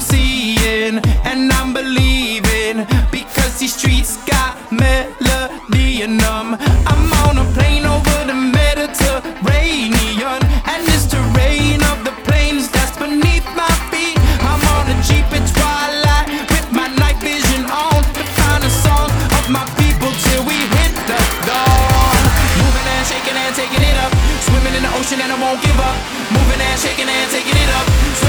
seeing and I'm believing, because these streets got melody in them. I'm on a plane